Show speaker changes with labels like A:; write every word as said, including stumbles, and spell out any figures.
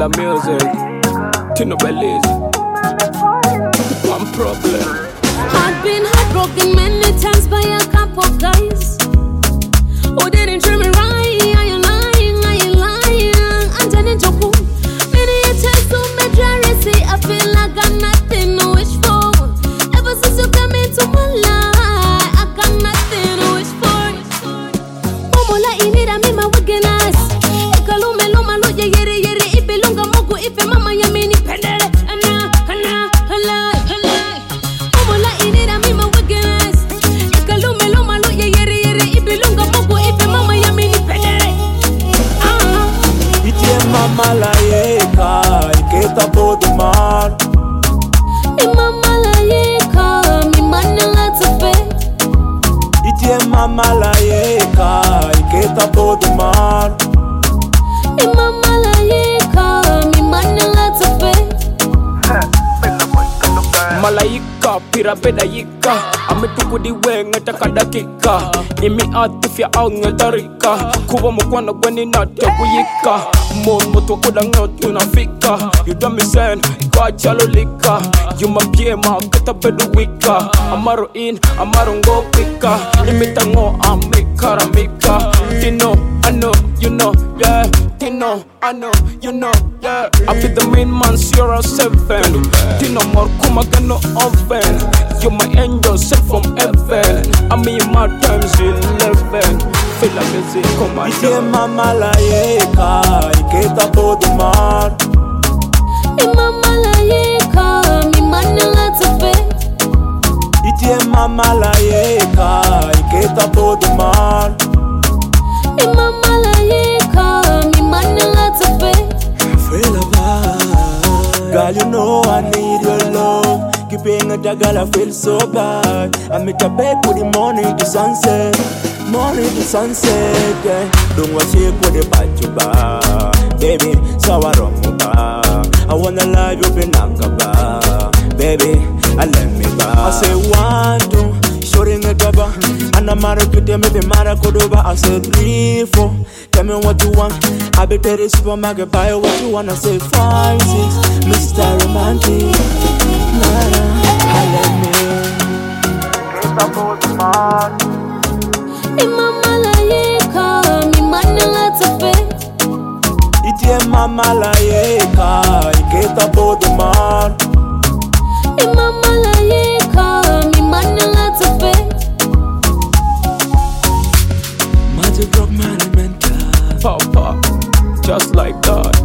A: la music, Tino Belize. One problem.
B: I've been heartbroken many times by a couple guys who didn't treat me right. Are you lying? Are you lying? I'm turning to cool. Many a times to me jealousy, I feel like I got nothing to wish for. Ever since you came into my life, I got nothing to wish for. Momola inira mi ma wegenas. Ikalume luma lo ye yere yere ibelunga mogu ife mama ya mini pendere. Ana ana ana ana. Momola inira mi ma wegenas. Ikalume luma lo ye yere yere ibelunga mogu ife mama ya mini pendere. Ah.
C: Itie mama la yeka, iketa bodu man.
B: Mi mama la yeka, mi manela tupe.
C: Itie mama la yeka, iketa bodu man.
B: Mi mama la yeka, mi manela tupe.
A: Malaika, pirapeda yika ametukudi wenga takadakika imi atifya au ngetarika kuwa mkwana kweni natakuyika momo tukuda ngotu nafika you don't me send kwa chalolika you mampiema kata bedu wika amaro in amaro ngo pika imita ngo amikaramika Tino, I know, you know, yeah Tino, I know, you know, yeah I be the main man, zero seven Tino more kuma gano oven you're my angel sent from heaven I'm in my times eleven feel like music come on
C: Itie mama la yeka, iketa bodu man.
B: Mi mama la yeka, mi manela tupe.
C: Itie mama la yeka, iketa bodu man.
B: Mi mama la yeka, mi manela tupe.
C: Feel alive. Girl, you know I need your love. Keeping a girl, I feel so bad. I meet a bed with the morning to sunset. Morning to sunset, yeah. Don't want to put the bad to bar. Baby, so I don't move. I wanna love you, be nakaba. Baby, I let me back. I say one, two, shooting a double. And I'm mad at you, tell me the matter could over. I say three, four. Tell me what you want. I be tell the supermarket, buy what you want. I say five, six, Mister Romantic. Nah, nah, I let me. It's about the man.
B: Mi mama la yeka, mi manela tupe.
C: Itie mama la yeka, iketa bodu man.
B: Mi mama la yeka, mi manela tupe.
C: Magic rock man mental.
A: Papa, just like that